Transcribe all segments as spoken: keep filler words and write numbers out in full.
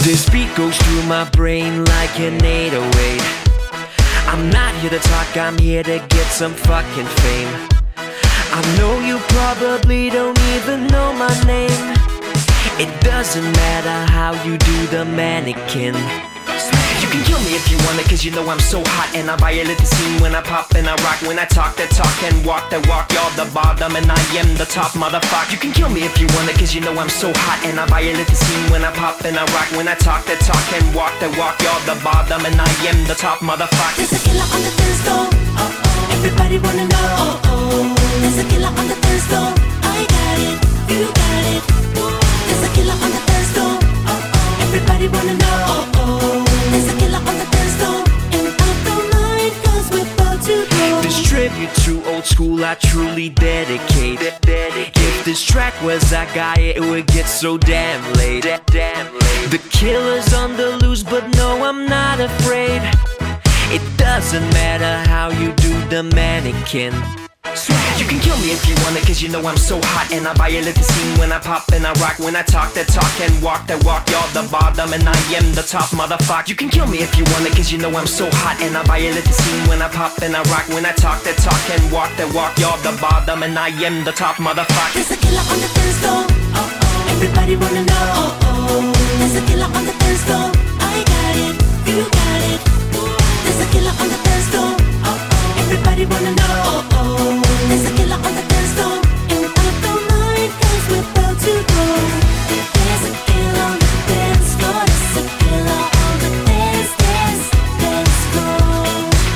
This beat goes through my brain like an eight oh eight. I'm not here to talk, I'm here to get some fucking fame. I know you probably don't even know my name. It doesn't matter how you do the mannequin. You can kill me if you want it, cause you know I'm so hot. And I violate the scene when I pop and I rock. When I talk that talk and walk that walk. You're the bottom and I am the top, motherfucker. You can kill me if you want it, cause you know I'm so hot. And I violate the scene when I pop and I rock. When I talk that talk and walk that walk. You're the bottom and I am the top, motherfucker. There's a killer on the dance floor. Oh-oh. Everybody wanna know. Oh-oh. There's a killer on the dance floor. I got it, you got it. There's a killer on the dance floor. Oh-oh. Everybody wanna know. Oh-oh. There's a killer on the dance floor. And I don't mind, cause we're about to go. This tribute to old school I truly dedicate. If this track was I got it, it would get so damn late. The killer's on the loose, but no, I'm not afraid. It doesn't matter how you do the mannequin. You can kill me if you want it, cause you know I'm so hot. And I violate the scene when I pop and I rock. When I talk that talk and walk that walk. You're the bottom and I am the top, motherfucker. You can kill me if you want it, cause you know I'm so hot. And I violate the scene when I pop and I rock. When I talk that talk and walk that walk. You're the bottom and I am the top, motherfucker. There's a killer on the dance floor. Oh-oh. Everybody wanna know. Oh-oh. There's a killer on the dance floor. I got it, you got it. There's a killer on the dance floor. Oh-oh. Everybody wanna know. Oh-oh. There's a killer on the dance floor. And I don't mind, cause we're about to go. There's a killer on the dance floor. There's a killer on the dance, dance, dance floor.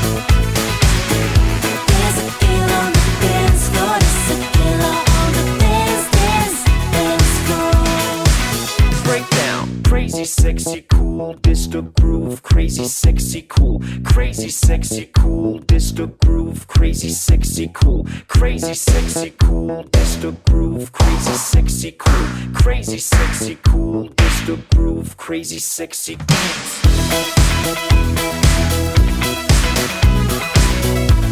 There's a killer on the dance floor. There's a killer on the dance, dance, dance floor. Breakdown, crazy, sexy, cool, this the groove. Crazy, sexy, cool, crazy, sexy, cool, this the groove. Crazy, sexy, cool, crazy, sexy, cool, this the groove. Crazy, sexy, cool, crazy, sexy, cool, this the groove. Crazy, sexy, dance.